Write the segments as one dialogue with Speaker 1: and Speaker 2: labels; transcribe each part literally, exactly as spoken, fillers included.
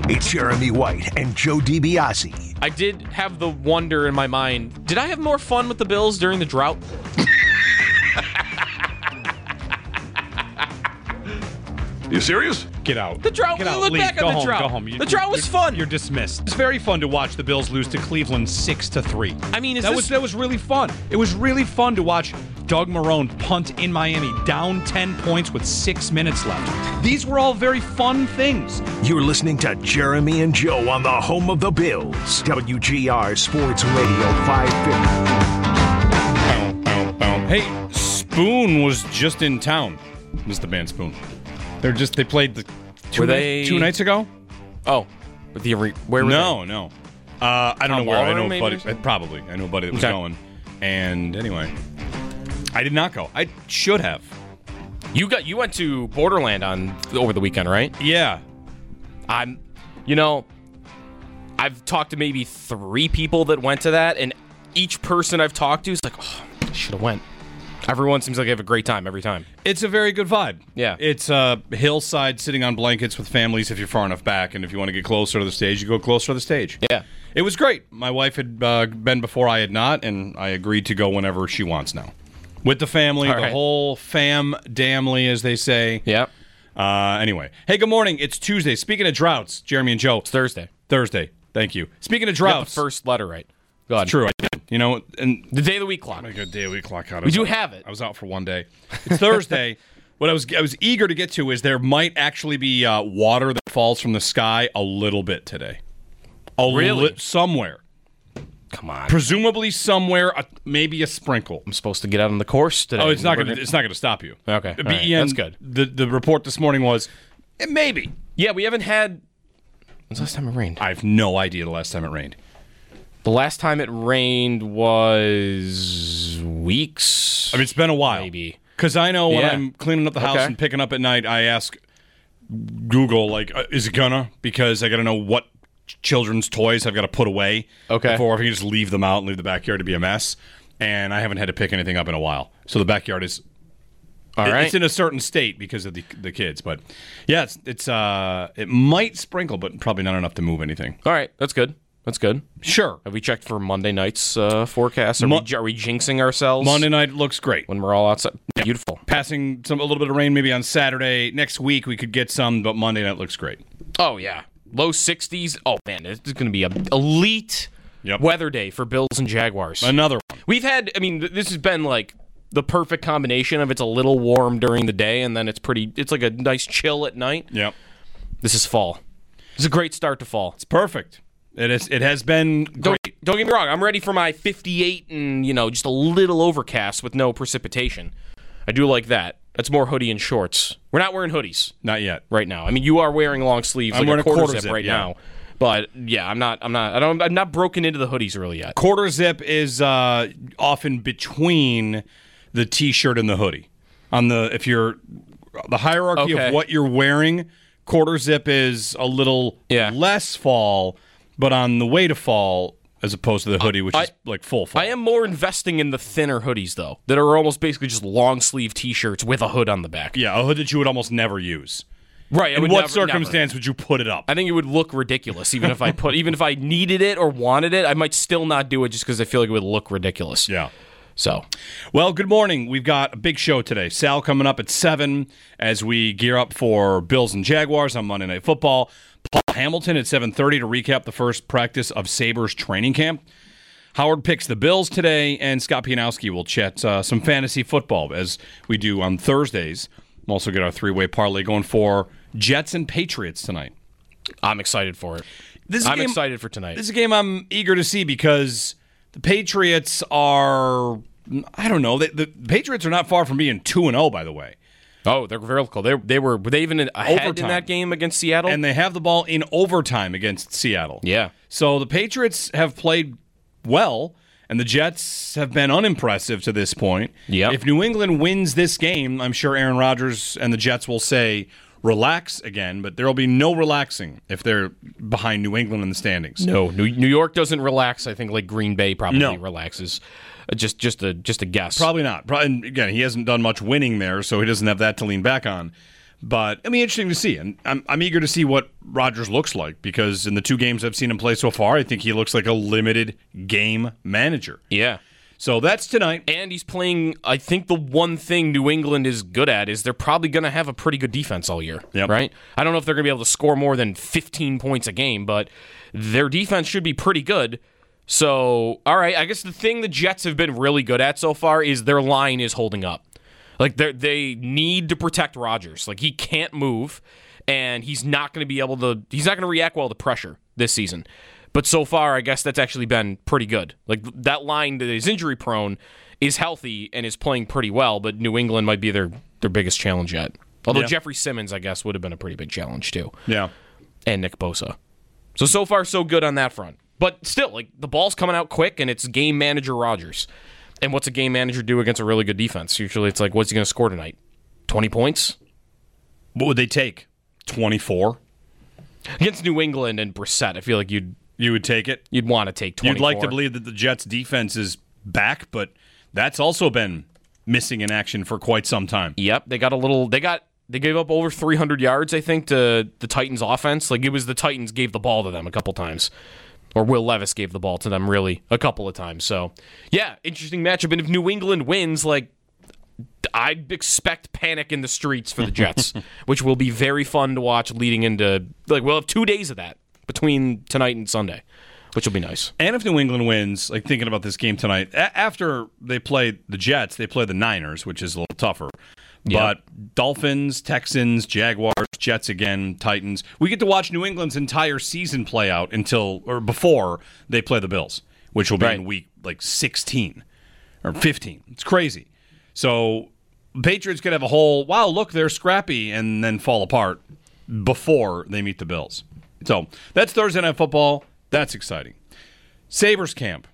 Speaker 1: It's Jeremy White and Joe DiBiase.
Speaker 2: I did have the wonder in my mind, did I have more fun with the Bills during the drought?
Speaker 3: You serious?
Speaker 4: Get out.
Speaker 2: The drought,
Speaker 4: Get out.
Speaker 2: look
Speaker 4: Leave.
Speaker 2: back
Speaker 4: Go
Speaker 2: on the
Speaker 4: home.
Speaker 2: drought.
Speaker 4: Go home. You,
Speaker 2: the drought was
Speaker 4: you're,
Speaker 2: fun.
Speaker 4: You're dismissed. It's very fun to watch the Bills lose to Cleveland six to three.
Speaker 2: I mean, is
Speaker 4: that
Speaker 2: this...
Speaker 4: was that was really fun. It was really fun to watch Doug Marrone punt in Miami, down ten points with six minutes left. These were all very fun things.
Speaker 1: You're listening to Jeremy and Joe on the home of the Bills. W G R Sports Radio five fifty.
Speaker 4: Hey, Spoon was just in town. This is the band Spoon. They're just they played the two,
Speaker 2: Were
Speaker 4: night,
Speaker 2: they-
Speaker 4: two nights ago.
Speaker 2: Oh, with the where were
Speaker 4: No,
Speaker 2: they?
Speaker 4: no. Uh, I don't
Speaker 2: Town
Speaker 4: know where. I
Speaker 2: Ballroom,
Speaker 4: know a
Speaker 2: maybe,
Speaker 4: buddy.
Speaker 2: or something?
Speaker 4: Probably, I know a buddy that was
Speaker 2: Okay.
Speaker 4: going. And anyway, I did not go. I should have.
Speaker 2: You got you went to Borderland on over the weekend, right?
Speaker 4: Yeah.
Speaker 2: I'm, you know, I've talked to maybe three people that went to that, and each person I've talked to is like, oh, I should have went. Everyone seems like they have a great time every time.
Speaker 4: It's a very good vibe.
Speaker 2: Yeah.
Speaker 4: It's a hillside sitting on blankets with families if you're far enough back, and if you want to get closer to the stage, you go closer to the stage.
Speaker 2: Yeah.
Speaker 4: It was great. My wife had uh, been before, I had not, and I agreed to go whenever she wants now. With the family,
Speaker 2: All
Speaker 4: the
Speaker 2: right.
Speaker 4: whole fam-damly, as they say.
Speaker 2: Yeah.
Speaker 4: Uh, anyway. Hey, good morning. It's Tuesday. Speaking of droughts, Jeremy and Joe.
Speaker 2: It's Thursday.
Speaker 4: Thursday. Thank you. Speaking of
Speaker 2: You got the
Speaker 4: droughts.
Speaker 2: first letter right. Go ahead.
Speaker 4: It's true. I did. You know, and
Speaker 2: The day of the week clock.
Speaker 4: I got a day a week clock out. I
Speaker 2: We
Speaker 4: was
Speaker 2: do
Speaker 4: out-
Speaker 2: have it.
Speaker 4: I was out for one day. It's Thursday. What I was I was eager to get to is there might actually be uh, water that falls from the sky a little bit today. A
Speaker 2: Really?
Speaker 4: li- somewhere.
Speaker 2: Come on.
Speaker 4: Presumably somewhere, a, maybe a sprinkle.
Speaker 2: I'm supposed to get out on the course today.
Speaker 4: Oh, it's not
Speaker 2: We're
Speaker 4: going to. It's not going to stop you.
Speaker 2: Okay,
Speaker 4: The
Speaker 2: all right,
Speaker 4: B E N,
Speaker 2: that's good.
Speaker 4: The the report this morning was eh, maybe.
Speaker 2: Yeah, we haven't had. When's the last time it rained?
Speaker 4: I have no idea the last time it rained.
Speaker 2: The last time it rained was weeks.
Speaker 4: I mean, it's been a while.
Speaker 2: Maybe.
Speaker 4: Because I know when
Speaker 2: Yeah.
Speaker 4: I'm cleaning up the house
Speaker 2: Okay.
Speaker 4: and picking up at night, I ask Google, like, uh, is it gonna? Because I got to know what ch- children's toys I've got to put away.
Speaker 2: Okay.
Speaker 4: Before I can just leave them out and leave the backyard to be a mess. And I haven't had to pick anything up in a while. So the backyard is.
Speaker 2: All
Speaker 4: it-
Speaker 2: right.
Speaker 4: It's in a certain state because of the the kids. But yeah, it's, it's uh, it might sprinkle, but probably not enough to move anything.
Speaker 2: All right, that's good. That's good.
Speaker 4: Sure.
Speaker 2: Have we checked for Monday night's uh, forecast? Are,
Speaker 4: Mo-
Speaker 2: we, are we jinxing ourselves
Speaker 4: Monday night looks great.
Speaker 2: when we're all outside? Beautiful.
Speaker 4: Passing some a little bit of rain maybe on Saturday. Next week we could get some, but Monday night looks great.
Speaker 2: Oh, yeah. Low sixties. Oh, man, it's going to be an elite
Speaker 4: Yep.
Speaker 2: weather day for Bills and Jaguars.
Speaker 4: Another one.
Speaker 2: We've had, I mean, th- this has been like the perfect combination of it's a little warm during the day and then it's pretty, it's like a nice chill at night.
Speaker 4: Yep.
Speaker 2: This is fall. This is a great start to fall.
Speaker 4: It's perfect. It is. It has been great.
Speaker 2: Don't, don't get me wrong. I'm ready for my fifty-eight and, you know, just a little overcast with no precipitation. I do like that. That's more hoodie and shorts. We're not wearing hoodies
Speaker 4: Not yet.
Speaker 2: right now. I mean, you are wearing long sleeves,
Speaker 4: I'm
Speaker 2: like
Speaker 4: wearing
Speaker 2: a
Speaker 4: a
Speaker 2: quarter,
Speaker 4: quarter
Speaker 2: zip,
Speaker 4: zip,
Speaker 2: right
Speaker 4: yeah.
Speaker 2: now. But yeah, I'm not. I'm not. I don't. I'm not broken into the hoodies really yet.
Speaker 4: Quarter zip is uh, often between the t-shirt and the hoodie. On the if you're the hierarchy
Speaker 2: Okay.
Speaker 4: of what you're wearing, quarter zip is a little
Speaker 2: Yeah.
Speaker 4: less fall, but on the way to fall as opposed to the hoodie, which
Speaker 2: I-
Speaker 4: is like full fall.
Speaker 2: I am more investing in the thinner hoodies though, that are almost basically just long sleeve T-shirts with a hood on the back.
Speaker 4: Yeah, a hood that you would almost never use.
Speaker 2: Right. I
Speaker 4: In
Speaker 2: would
Speaker 4: what
Speaker 2: never-
Speaker 4: circumstance would you put it up?
Speaker 2: I think it would look ridiculous, even if I put, even if I needed it or wanted it, I might still not do it just because I feel like it would look ridiculous.
Speaker 4: Yeah.
Speaker 2: So,
Speaker 4: Well, good morning. We've got a big show today. Sal coming up at seven as we gear up for Bills and Jaguars on Monday Night Football. Paul Hamilton at seven thirty to recap the first practice of Sabres training camp. Howard picks the Bills today, and Scott Pianowski will chat uh, some fantasy football as we do on Thursdays. We'll also get our three-way parlay going for Jets and Patriots tonight.
Speaker 2: I'm excited for it.
Speaker 4: This is a
Speaker 2: I'm
Speaker 4: game-
Speaker 2: excited for tonight.
Speaker 4: This is a game I'm eager to see because the Patriots are, I don't know, the, the Patriots are not far from being two and oh, by the way.
Speaker 2: Oh, they're very cool. They they were were they even ahead
Speaker 4: Overtime.
Speaker 2: in that game against Seattle?
Speaker 4: And they have the ball in overtime against Seattle.
Speaker 2: yeah.
Speaker 4: So the Patriots have played well, and the Jets have been unimpressive to this point.
Speaker 2: Yep.
Speaker 4: If New England wins this game, I'm sure Aaron Rodgers and the Jets will say, relax again, but there will be no relaxing if they're behind New England in the standings.
Speaker 2: No, New, New York doesn't relax. I think like Green Bay probably
Speaker 4: No.
Speaker 2: relaxes. Uh, Just just a just a guess.
Speaker 4: Probably not. Probably, and again, he hasn't done much winning there, so he doesn't have that to lean back on. But it'll be interesting to see. And I'm, I'm eager to see what Rodgers looks like because in the two games I've seen him play so far, I think he looks like a limited game manager.
Speaker 2: Yeah.
Speaker 4: So that's tonight.
Speaker 2: And he's playing, I think the one thing New England is good at is they're probably going to have a pretty good defense all year,
Speaker 4: Yep.
Speaker 2: right? I don't know if they're going to be able to score more than fifteen points a game, but their defense should be pretty good. So, all right, I guess the thing the Jets have been really good at so far is their line is holding up. Like, they need to protect Rodgers. Like, he can't move, and he's not going to be able to, he's not going to react well to pressure this season. But so far, I guess that's actually been pretty good. Like, that line that is injury prone is healthy and is playing pretty well, but New England might be their, their biggest challenge yet. Although
Speaker 4: yeah.
Speaker 2: Jeffrey Simmons, I guess, would have been a pretty big challenge too.
Speaker 4: Yeah.
Speaker 2: And Nick Bosa. So, so far, so good on that front. But still, like, the ball's coming out quick, and it's game manager Rodgers. And what's a game manager do against a really good defense? Usually it's like, what's he going to score tonight? twenty points?
Speaker 4: What would they take? twenty-four?
Speaker 2: Against New England and Brissett, I feel like you'd
Speaker 4: You would take it?
Speaker 2: you'd want to take twenty-four.
Speaker 4: You'd like to believe that the Jets' defense is back, but that's also been missing in action for quite some time.
Speaker 2: Yep, they got a little. They got. They gave up over three hundred yards, I think, to the Titans' offense. Like, it was the Titans gave the ball to them a couple times. Or Will Levis gave the ball to them, really, a couple of times. So, yeah, interesting matchup. And if New England wins, like, I expect panic in the streets for the Jets, which will be very fun to watch leading into, like, we'll have two days of that between tonight and Sunday, which will be nice.
Speaker 4: And if New England wins, like thinking about this game tonight, a- after they play the Jets, they play the Niners, which is a little tougher.
Speaker 2: Yeah.
Speaker 4: But Dolphins, Texans, Jaguars, Jets again, Titans. We get to watch New England's entire season play out until or before they play the Bills, which will be
Speaker 2: Right.
Speaker 4: in week like sixteen or fifteen. It's crazy. So Patriots could have a whole, wow, look, they're scrappy, and then fall apart before they meet the Bills. So that's Thursday Night Football. That's exciting. Sabres camp.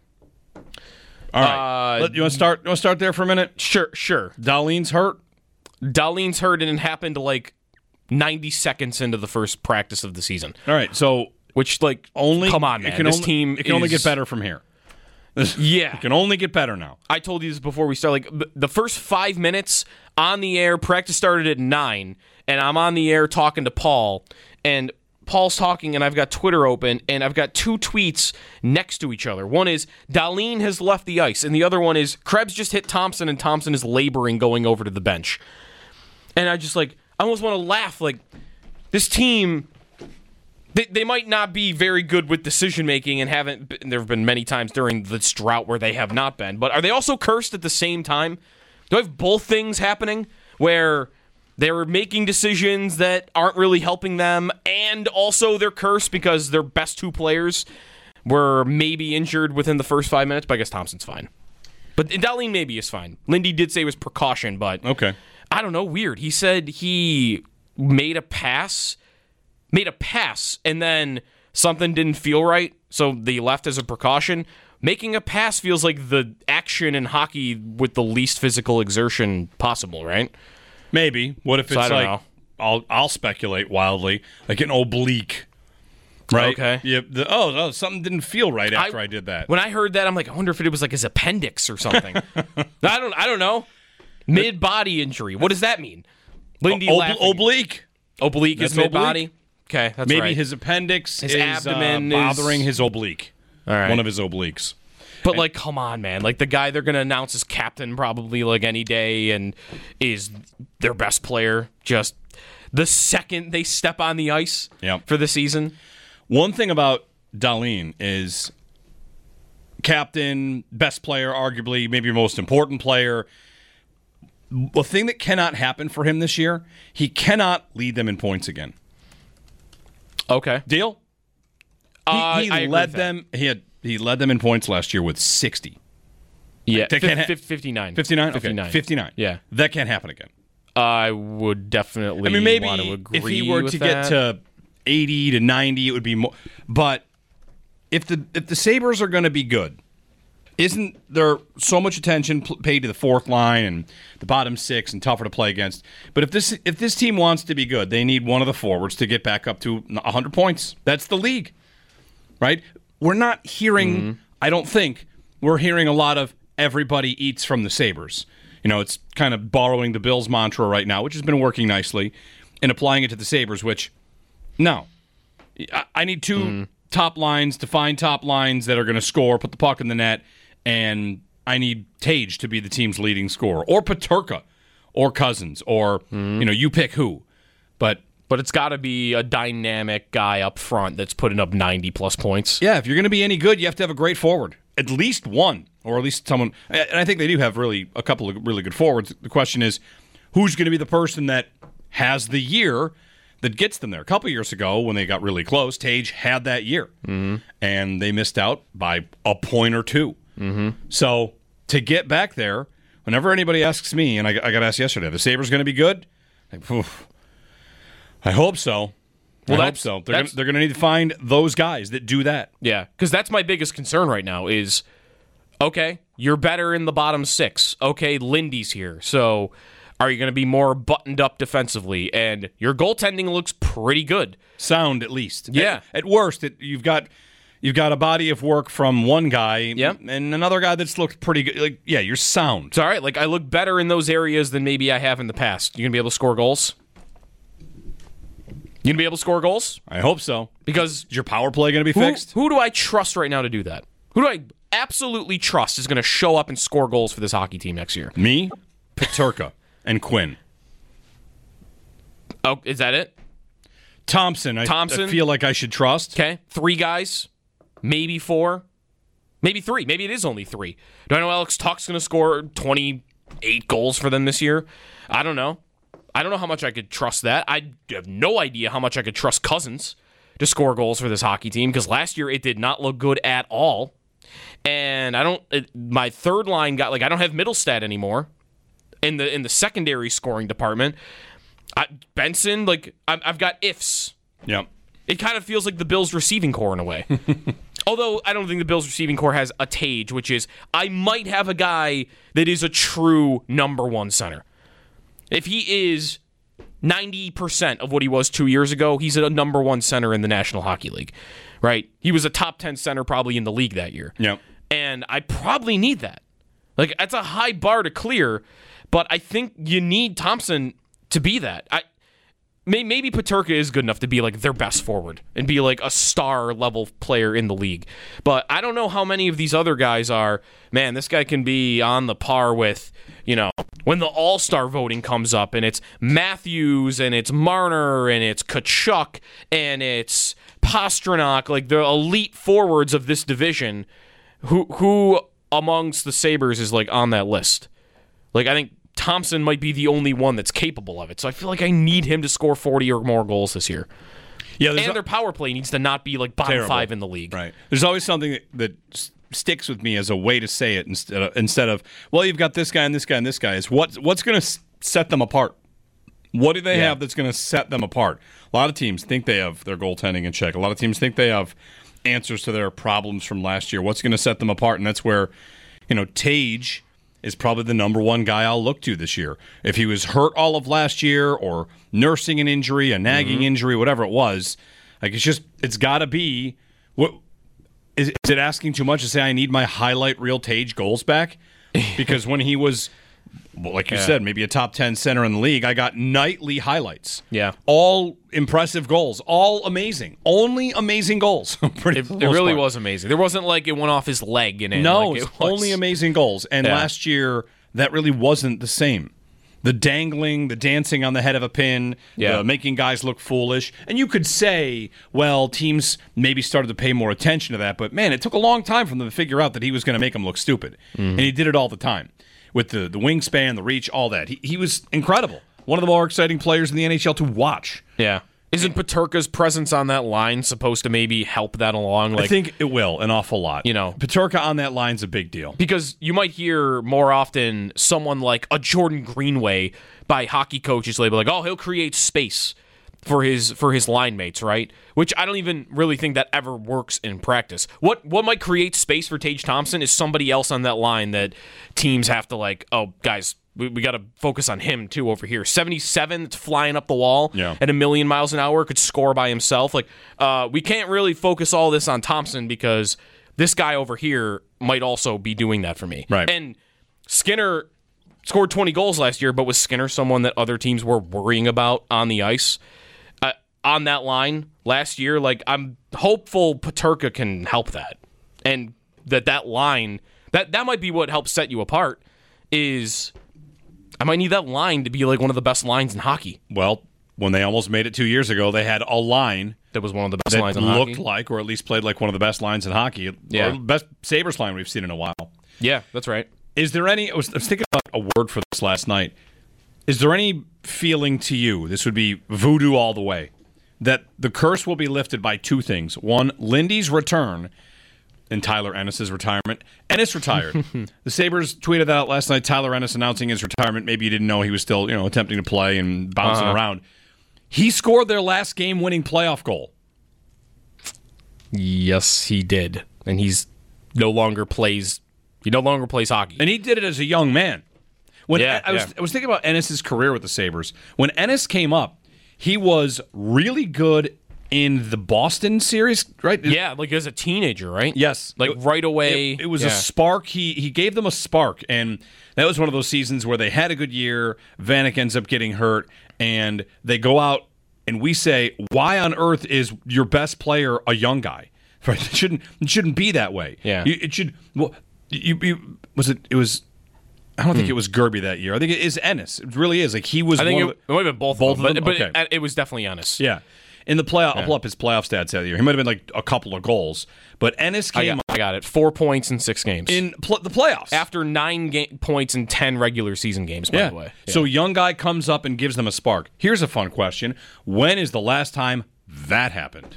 Speaker 4: All right.
Speaker 2: Uh,
Speaker 4: Let- you want to start? You want to start there for a minute?
Speaker 2: Sure, sure.
Speaker 4: Darlene's hurt.
Speaker 2: Darlene's hurt, and it happened like ninety seconds into the first practice of the season.
Speaker 4: All right. So
Speaker 2: Which, like,
Speaker 4: only
Speaker 2: come on, man.
Speaker 4: It can
Speaker 2: this
Speaker 4: only,
Speaker 2: team
Speaker 4: It can only
Speaker 2: is-
Speaker 4: get better from here.
Speaker 2: Yeah.
Speaker 4: It can only get better now.
Speaker 2: I told you this before we started. Like, b- the first five minutes on the air, practice started at nine, and I'm on the air talking to Paul, and Paul's talking, and I've got Twitter open, and I've got two tweets next to each other. One is, Darlene has left the ice, and the other one is, Krebs just hit Thompson, and Thompson is laboring going over to the bench. And I just, like, I almost want to laugh. Like, this team, they, they might not be very good with decision-making and haven't, been, there have been many times during this drought where they have not been, but are they also cursed at the same time? Do I have both things happening where they're making decisions that aren't really helping them, and also they're cursed because their best two players were maybe injured within the first five minutes, but I guess Thompson's fine. But Darlene maybe is fine. Lindy did say it was precaution, but
Speaker 4: Okay.
Speaker 2: I don't know, weird. He said he made a pass, made a pass, and then something didn't feel right, so they left as a precaution. Making a pass feels like the action in hockey with the least physical exertion possible, right?
Speaker 4: Maybe. What if it's
Speaker 2: So I don't
Speaker 4: like,
Speaker 2: know.
Speaker 4: I'll I'll speculate wildly, like an oblique. Right?
Speaker 2: Okay.
Speaker 4: Yeah. The, oh, oh, something didn't feel right after I, did that.
Speaker 2: When I heard that, I'm like, I wonder if it was like his appendix or something. I don't I don't know. Mid-body injury. What does that mean? Lindy
Speaker 4: Ob-
Speaker 2: laughing.
Speaker 4: oblique.
Speaker 2: Oblique
Speaker 4: That's
Speaker 2: is mid-body?
Speaker 4: oblique.
Speaker 2: Okay, that's
Speaker 4: Maybe
Speaker 2: right.
Speaker 4: his appendix
Speaker 2: His
Speaker 4: is
Speaker 2: abdomen
Speaker 4: uh,
Speaker 2: is-
Speaker 4: bothering his oblique.
Speaker 2: All right.
Speaker 4: One of his obliques.
Speaker 2: But, like, come on, man. Like, the guy they're going to announce as captain probably, like, any day and is their best player just the second they step on the ice
Speaker 4: Yep.
Speaker 2: for the season.
Speaker 4: One thing about Darlene is captain, best player, arguably, maybe your most important player. The thing that cannot happen for him this year, he cannot lead them in points again.
Speaker 2: Okay.
Speaker 4: Deal? He,
Speaker 2: Uh,
Speaker 4: he
Speaker 2: I agree
Speaker 4: led
Speaker 2: with that.
Speaker 4: them. He had he led them in points last year with sixty.
Speaker 2: Yeah.
Speaker 4: That can't ha-
Speaker 2: fif- fifty-nine.
Speaker 4: fifty-nine? Okay,
Speaker 2: fifty-nine.
Speaker 4: fifty-nine.
Speaker 2: Yeah.
Speaker 4: That can't happen again.
Speaker 2: I would definitely
Speaker 4: I mean, maybe
Speaker 2: want to agree
Speaker 4: if he were
Speaker 2: with
Speaker 4: to
Speaker 2: that.
Speaker 4: get to eighty to ninety, it would be more. But if the if the Sabres are going to be good, isn't there so much attention pl- paid to the fourth line and the bottom six and tougher to play against? But if this if this team wants to be good, they need one of the forwards to get back up to one hundred points. That's the league, right? We're not hearing.
Speaker 2: Mm-hmm.
Speaker 4: I don't think we're hearing a lot of everybody eats from the Sabres. You know, it's kind of borrowing the Bills mantra right now, which has been working nicely. and applying it to the Sabres, which, no. I, I need two mm. top lines, defined top lines that are going to score, put the puck in the net, and I need Tage to be the team's leading scorer, or Peterka, or Cousins, or, mm. you know, you pick who. But
Speaker 2: but it's got to be a dynamic guy up front that's putting up ninety-plus points.
Speaker 4: Yeah, if you're going to be any good, you have to have a great forward. At least one, or at least someone. And I think they do have really a couple of really good forwards. The question is, who's going to be the person that has the year that gets them there? A couple years ago, when they got really close, Tage had that year.
Speaker 2: Mm-hmm.
Speaker 4: And they missed out by a point or two.
Speaker 2: Mm-hmm.
Speaker 4: So to get back there, whenever anybody asks me, and I, I got asked yesterday, are the Sabres going to be good? Like, oof, I hope so. Well, I hope so. They're gonna, they're going to need to find those guys that do that.
Speaker 2: Yeah, because that's my biggest concern right now is, okay, you're better in the bottom six. Okay, Lindy's here. So are you going to be more buttoned up defensively? And your goaltending looks pretty good.
Speaker 4: Sound, at least.
Speaker 2: Yeah.
Speaker 4: At, at worst, it, you've got you've got a body of work from one guy
Speaker 2: yep.
Speaker 4: and another guy that's looked pretty good. Like, yeah, you're sound.
Speaker 2: It's all right. Like, I look better in those areas than maybe I have in the past. You going to be able to score goals? You going to be able to score goals?
Speaker 4: I hope so.
Speaker 2: Because
Speaker 4: is your power play going to be
Speaker 2: who,
Speaker 4: fixed?
Speaker 2: Who do I trust right now to do that? Who do I absolutely trust is going to show up and score goals for this hockey team next year?
Speaker 4: Me, Peterka, and Quinn.
Speaker 2: Oh, is that it?
Speaker 4: Thompson, I,
Speaker 2: Thompson.
Speaker 4: I feel like I should trust.
Speaker 2: Okay, three guys, maybe four, maybe three. Maybe it is only three. Do I know Alex Tuch's going to score twenty-eight goals for them this year? I don't know. I don't know how much I could trust that. I have no idea how much I could trust Cousins to score goals for this hockey team because last year it did not look good at all. And I don't. It, my third line got like I don't have Middlestad anymore in the in the secondary scoring department. I, Benson, like I've, I've got ifs.
Speaker 4: Yeah,
Speaker 2: it kind of feels like the Bills' receiving core in a way. Although I don't think the Bills' receiving core has a Tage, which is I might have a guy that is a true number one center. If he is ninety percent of what he was two years ago, he's a number one center in the National Hockey League, right? He was a top ten center probably in the league that year.
Speaker 4: Yeah.
Speaker 2: And I probably need that. Like, that's a high bar to clear, but I think you need Thompson to be that. I may, Maybe Peterka is good enough to be, like, their best forward and be, like, a star-level player in the league. But I don't know how many of these other guys are, man, this guy can be on the par with, you know, when the All-Star voting comes up and it's Matthews and it's Marner and it's Tkachuk and it's Pastrnak, like the elite forwards of this division, who who amongst the Sabres is like on that list? Like I think Thompson might be the only one that's capable of it. So I feel like I need him to score forty or more goals this year. Yeah, and their power play needs to not be like bottom terrible. five in the league.
Speaker 4: Right. There's always something that, that sticks with me as a way to say it instead of, instead of well, you've got this guy and this guy and this guy. Is what what's going to set them apart? What do they yeah. have that's going to set them apart? A lot of teams think they have their goaltending in check. A lot of teams think they have answers to their problems from last year. What's going to set them apart? And that's where, you know, Tage is probably the number one guy I'll look to this year. If he was hurt all of last year or nursing an injury, a nagging mm-hmm. injury, whatever it was, like it's just, it's got to be, what is, is it asking too much to say I need my highlight reel Tage goals back? Because when he was, well, like you yeah. said, maybe a top ten center in the league, I got nightly highlights.
Speaker 2: Yeah.
Speaker 4: All impressive goals. All amazing. Only amazing goals.
Speaker 2: Pretty, it it really part. was amazing. There wasn't like it went off his leg and
Speaker 4: No,
Speaker 2: like
Speaker 4: it was. Only amazing goals. And
Speaker 2: yeah.
Speaker 4: last year, that really wasn't the same. The dangling, the dancing on the head of a pin,
Speaker 2: yeah.
Speaker 4: the making guys look foolish. And you could say, well, teams maybe started to pay more attention to that. But, man, it took a long time for them to figure out that he was going to make them look stupid. Mm-hmm. And he did it all the time. With the, the wingspan, the reach, all that. He, he was incredible. One of the more exciting players in the N H L to watch.
Speaker 2: Yeah. Isn't Peterka's presence on that line supposed to maybe help that along? Like,
Speaker 4: I think it will, an awful lot.
Speaker 2: You know,
Speaker 4: Peterka on that line's a big deal.
Speaker 2: Because you might hear more often someone like a Jordan Greenway by hockey coaches label like, oh, he'll create space for his for his line mates, right? Which I don't even really think that ever works in practice. What what might create space for Tage Thompson is somebody else on that line that teams have to like, oh, guys, we, we got to focus on him too over here. seventy-seven, that's flying up the wall
Speaker 4: yeah.
Speaker 2: at a million miles an hour, could score by himself. Like, uh, we can't really focus all this on Thompson because this guy over here might also be doing that for me.
Speaker 4: Right.
Speaker 2: And Skinner, scored twenty goals last year, but was Skinner someone that other teams were worrying about on the ice? Uh, on that line last year, like I'm hopeful Peterka can help that. And that that line, that, that might be what helps set you apart, is I might need that line to be like one of the best lines in hockey.
Speaker 4: Well, when they almost made it two years ago, they had a line
Speaker 2: that was one of the best
Speaker 4: that
Speaker 2: lines in
Speaker 4: looked
Speaker 2: hockey.
Speaker 4: like, or at least played like one of the best lines in hockey.
Speaker 2: Yeah.
Speaker 4: Or best Sabres line we've seen in a while.
Speaker 2: Yeah, that's right.
Speaker 4: Is there any, I was, I was thinking about a word for this last night. Is there any feeling to you, this would be voodoo all the way, that the curse will be lifted by two things? One, Lindy's return, and Tyler Ennis' retirement. Ennis retired. The Sabres tweeted that out last night, Tyler Ennis announcing his retirement. Maybe you didn't know he was still, you know, attempting to play and bouncing
Speaker 2: uh-huh.
Speaker 4: around. He scored their last game-winning playoff goal.
Speaker 2: Yes, he did. And he's no longer plays he no longer plays hockey.
Speaker 4: And he did it as a young man. When
Speaker 2: yeah,
Speaker 4: I, I was
Speaker 2: yeah.
Speaker 4: I was thinking about Ennis' career with the Sabres. When Ennis came up, he was really good in the Boston series, right?
Speaker 2: Yeah, like as a teenager, right?
Speaker 4: Yes.
Speaker 2: Like right away.
Speaker 4: It, it was
Speaker 2: yeah.
Speaker 4: a spark. He he gave them a spark, and that was one of those seasons where they had a good year. Vanek ends up getting hurt, and they go out, and we say, why on earth is your best player a young guy? Right? It shouldn't it shouldn't be that way.
Speaker 2: Yeah.
Speaker 4: You, it should. Well, you, you was it? It was. I don't think
Speaker 2: Hmm.
Speaker 4: it was Gerby that year. I think it is Ennis. It really is. Like he was.
Speaker 2: I think
Speaker 4: one
Speaker 2: it,
Speaker 4: of
Speaker 2: it might have been both,
Speaker 4: both
Speaker 2: of them,
Speaker 4: of them?
Speaker 2: but, but
Speaker 4: Okay.
Speaker 2: it, it was definitely Ennis.
Speaker 4: Yeah. In the playoff,
Speaker 2: Yeah.
Speaker 4: I'll pull up his playoff stats that year. He might have been like a couple of goals, but Ennis
Speaker 2: I
Speaker 4: came
Speaker 2: got, I got it. Four points in six games.
Speaker 4: in pl- the playoffs.
Speaker 2: After nine ga- points in ten regular season games, by
Speaker 4: yeah.
Speaker 2: the way. Yeah.
Speaker 4: So young guy comes up and gives them a spark. Here's a fun question. When is the last time that happened?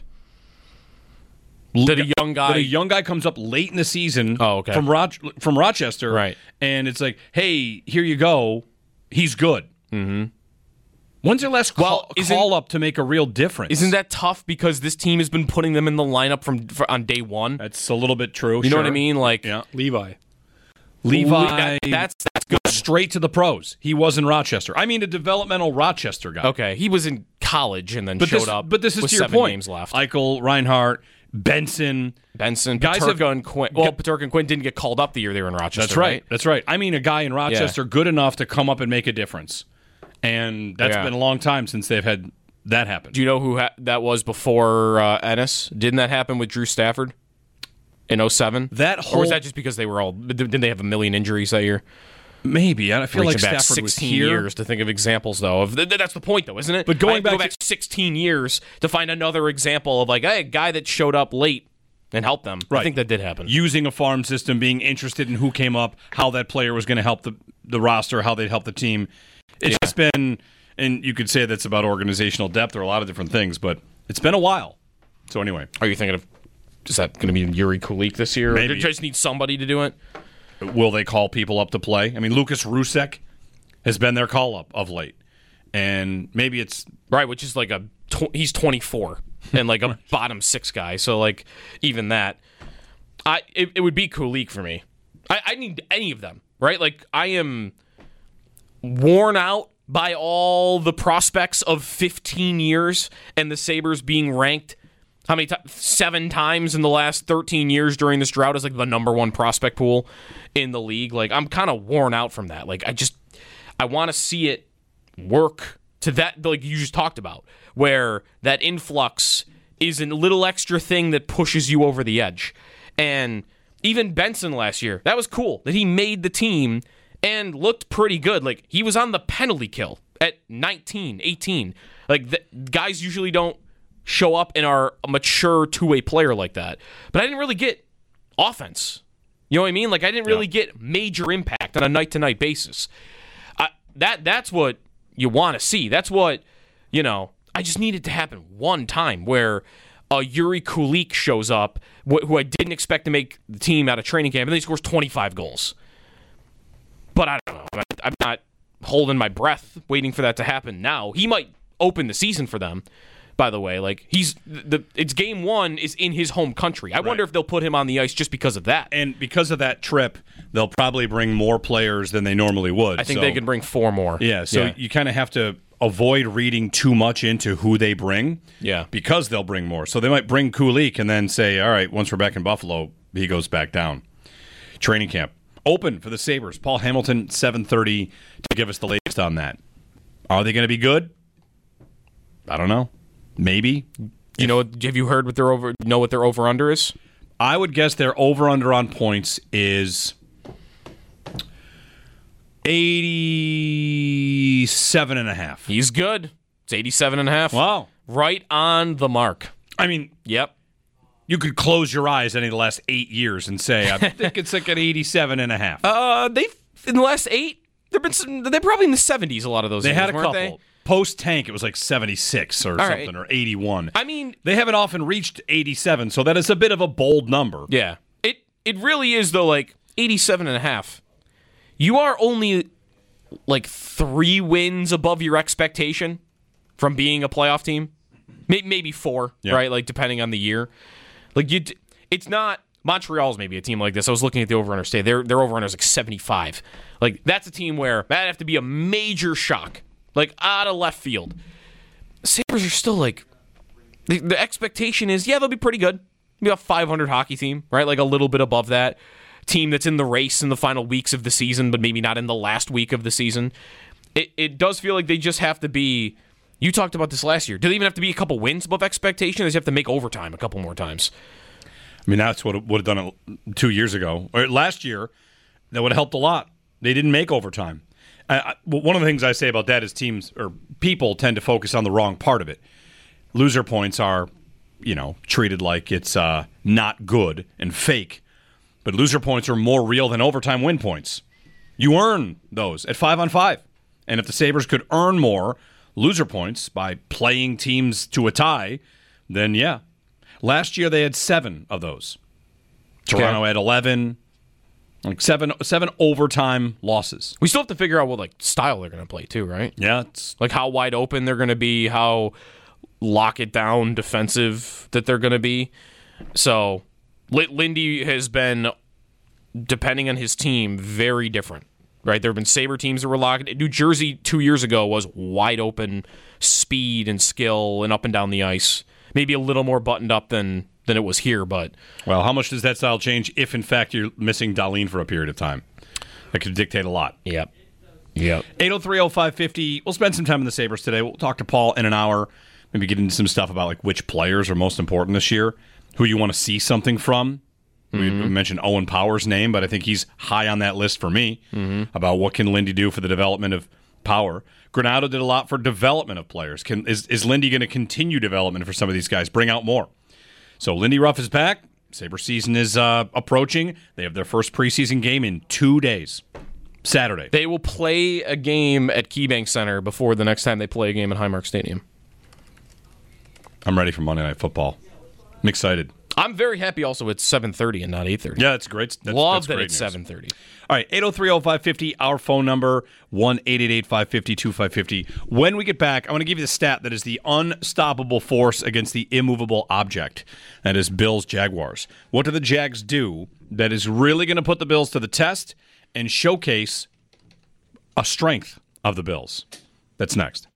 Speaker 2: That a young guy...
Speaker 4: That a young guy comes up late in the season
Speaker 2: Oh, okay.
Speaker 4: from, Roch- from Rochester,
Speaker 2: Right.
Speaker 4: and it's like, hey, here you go. He's good. Mm-hmm. When's their last call,
Speaker 2: Well, isn't-
Speaker 4: call up to make a real difference?
Speaker 2: Isn't that tough because this team has been putting them in the lineup from for, on day one?
Speaker 4: That's a little bit true.
Speaker 2: You know what I
Speaker 4: sure.
Speaker 2: mean? Like
Speaker 4: Yeah.
Speaker 5: Levi.
Speaker 4: Levi,
Speaker 2: that- that's that's good.
Speaker 4: straight to the pros. He was in Rochester. I mean, a developmental Rochester guy.
Speaker 2: Okay, he was in college and then
Speaker 4: but
Speaker 2: showed
Speaker 4: this,
Speaker 2: up.
Speaker 4: But this is
Speaker 2: with
Speaker 4: to your
Speaker 2: seven
Speaker 4: point.
Speaker 2: games left.
Speaker 4: Eichel, Reinhardt, Benson.
Speaker 2: Benson,
Speaker 4: guys
Speaker 2: Peterka,
Speaker 4: have-
Speaker 2: and Quinn. Well, Peterka and Quinn didn't get called up the year they were in Rochester.
Speaker 4: That's right. That's right. I mean, a guy in Rochester good enough to come up and make a difference. And that's
Speaker 2: Yeah.
Speaker 4: been a long time since they've had that happen.
Speaker 2: Do you know who ha- that was before uh, Ennis? Didn't that happen with Drew Stafford in oh seven?
Speaker 4: That
Speaker 2: or
Speaker 4: whole
Speaker 2: was that just because they were all? Didn't they have a million injuries that year?
Speaker 4: maybe I feel like
Speaker 2: Reaching back
Speaker 4: Stafford was
Speaker 2: sixteen
Speaker 4: here.
Speaker 2: years to think of examples, though. Of th- th- that's the point, though, isn't it?
Speaker 4: But going
Speaker 2: I have to go
Speaker 4: back
Speaker 2: back sixteen years to find another example of like, hey, a guy that showed up late and helped them.
Speaker 4: Right.
Speaker 2: I think that did happen.
Speaker 4: Using a farm system, being interested in who came up, how that player was going to help the the roster, how they'd help the team. It's
Speaker 2: Yeah.
Speaker 4: just been, and you could say that's about organizational depth or a lot of different things, but it's been a while. So anyway,
Speaker 2: Are you thinking of? Is that going to be Yuri Kulik this year?
Speaker 4: Maybe.
Speaker 2: Or do you just need somebody to do it?
Speaker 4: will they call people up to play? I mean, Lucas Rusek has been their call up of late, and maybe it's
Speaker 2: Right, which is like a tw- he's twenty-four and like a bottom six guy. So like even that, I it, it would be Kulik for me. I, I need any of them. Right, like I am worn out by all the prospects of fifteen years and the Sabres being ranked how many times? Seven times in the last thirteen years during this drought as like the number one prospect pool in the league. Like I'm kind of worn out from that. Like I just I want to see it work to that, like you just talked about, where that influx is a little extra thing that pushes you over the edge. And even Benson last year, that was cool that he made the team and looked pretty good. Like he was on the penalty kill at nineteen, eighteen. Like the, guys usually don't show up and are a mature two-way player like that. But I didn't really get offense. You know what I mean? Like I didn't really
Speaker 4: Yeah.
Speaker 2: get major impact on a night-to-night basis. I, that that's what you want to see. That's what, you know, I just need it to happen one time where uh, Yuri Kulik shows up, wh- who I didn't expect to make the team out of training camp, and then he scores twenty-five goals. But I don't know. I, I'm not holding my breath waiting for that to happen now. He might open the season for them, by the way. Like he's the it's game one is in his home country. I wonder if they'll put him on the ice just because of that.
Speaker 4: and because of that trip, they'll probably bring more players than they normally would.
Speaker 2: I think
Speaker 4: so,
Speaker 2: they can bring four more.
Speaker 4: Yeah, so you kind of have to avoid reading too much into who they bring.
Speaker 2: Yeah.
Speaker 4: because they'll bring more. So they might bring Kulik and then say, all right, once we're back in Buffalo, he goes back down. Training camp. open for the Sabres. Paul Hamilton, seven thirty, to give us the latest on that. Are they going to be good? I don't know. Maybe.
Speaker 2: You know, have you heard what their over? Know what their over under is?
Speaker 4: I would guess their over under on points is eighty-seven and a half.
Speaker 2: He's good. It's eighty-seven and a half.
Speaker 4: Wow.
Speaker 2: Right on the mark.
Speaker 4: I mean,
Speaker 2: Yep.
Speaker 4: you could close your eyes any of the last eight years and say, I think it's like an eighty-seven and a half.
Speaker 2: Uh, they've in the last eight. There've been some. They're probably in the seventies. A lot of those.
Speaker 4: They
Speaker 2: years,
Speaker 4: had a
Speaker 2: weren't
Speaker 4: couple.
Speaker 2: They?
Speaker 4: Post tank, it was like seventy-six or
Speaker 2: All
Speaker 4: something,
Speaker 2: right.
Speaker 4: or eighty-one.
Speaker 2: I mean,
Speaker 4: They haven't often reached eighty-seven, so that is a bit of a bold number.
Speaker 2: yeah. It it really is though. Like eighty-seven and a half. You are only like three wins above your expectation from being a playoff team. Maybe four,
Speaker 4: Yeah.
Speaker 2: right? Like depending on the year. Like you, it's not. Montreal's maybe a team like this. I was looking at the over-under state. Their their over-under is like seventy-five. Like that's a team where that'd have to be a major shock, like out of left field. Sabres are still like the, the expectation is yeah they'll be pretty good. Be a five hundred hockey team, right? Like a little bit above that. Team that's in the race in the final weeks of the season, but maybe not in the last week of the season. It it does feel like they just have to be. You talked about this last year. Do they even have to be a couple wins above expectation? Or do they have to make overtime a couple more times?
Speaker 4: I mean, that's what it would have done it two years ago. Or last year, that would have helped a lot. They didn't make overtime. I, I, one of the things I say about that is teams or people tend to focus on the wrong part of it. Loser points are, you know, treated like it's uh, not good and fake. But loser points are more real than overtime win points. You earn those at five on five. And if the Sabres could earn more loser points by playing teams to a tie, then yeah. Last year they had seven of those. Toronto
Speaker 2: Okay.
Speaker 4: had eleven. Like seven seven overtime losses.
Speaker 2: We still have to figure out what like style they're going to play too, right?
Speaker 4: Yeah, it's
Speaker 2: Like how wide open they're going to be, how lock it down defensive that they're going to be. So Lindy has been, depending on his team, very different. Right, there have been Sabre teams that were locked. New Jersey two years ago was wide open, speed and skill and up and down the ice. Maybe a little more buttoned up than than it was here, but
Speaker 4: well, how much does that style change if, in fact, you're missing Dahlin for a period of time? That could dictate a lot.
Speaker 2: yep, yep.
Speaker 4: eight oh three oh five fifty. We'll spend some time in the Sabres today. We'll talk to Paul in an hour. Maybe get into some stuff about like which players are most important this year, who you want to see something from. Mm-hmm. We mentioned Owen Power's name, but I think he's high on that list for me mm-hmm. about what can Lindy do for the development of Power. Granato did a lot for development of players. Can Is, is Lindy going to continue development for some of these guys? Bring out more. So Lindy Ruff is back. Sabre season is uh, approaching. They have their first preseason game in two days. Saturday.
Speaker 2: They will play a game at KeyBank Center before the next time they play a game at Highmark Stadium.
Speaker 4: I'm ready for Monday Night Football. I'm excited.
Speaker 2: I'm very happy also it's seven thirty and not eight thirty.
Speaker 4: Yeah, it's great. That's,
Speaker 2: Love
Speaker 4: that's
Speaker 2: that
Speaker 4: great
Speaker 2: it's
Speaker 4: news.
Speaker 2: seven thirty.
Speaker 4: All right, eight oh three oh five fifty, our phone number, one eight eight eight five five zero two five five zero. When we get back, I want to give you the stat that is the unstoppable force against the immovable object. That is Bills Jaguars. What do the Jags do that is really going to put the Bills to the test and showcase a strength of the Bills? That's next.